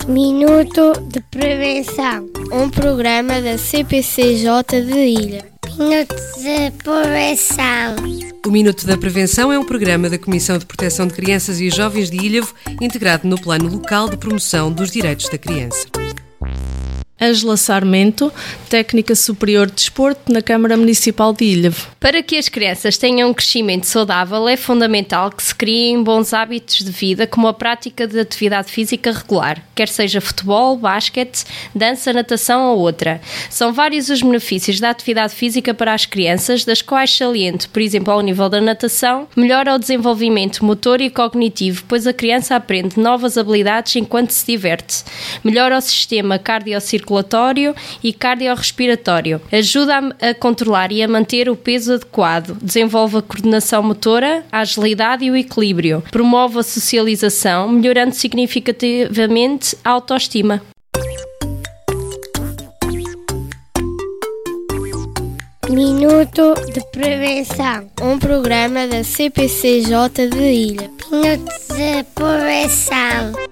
Minuto de Prevenção, um programa da CPCJ de Ilha. Minuto de Prevenção. O Minuto da Prevenção é um programa da Comissão de Proteção de Crianças e Jovens de Ilhavo, integrado no Plano Local de Promoção dos Direitos da Criança. Ângela Sarmento, técnica superior de desporto na Câmara Municipal de Ilhavo. Para que as crianças tenham um crescimento saudável, é fundamental que se criem bons hábitos de vida, como a prática de atividade física regular, quer seja futebol, basquete, dança, natação ou outra. São vários os benefícios da atividade física para as crianças, das quais saliento, por exemplo, ao nível da natação, melhora o desenvolvimento motor e cognitivo, pois a criança aprende novas habilidades enquanto se diverte. Melhora o sistema cardiocirculatório e cardiorrespiratório. Ajuda a controlar e a manter o peso adequado. Desenvolve a coordenação motora, a agilidade e o equilíbrio. Promove a socialização, melhorando significativamente a autoestima. Minuto de Prevenção, um programa da CPCJ de Ilha. Minuto de Prevenção.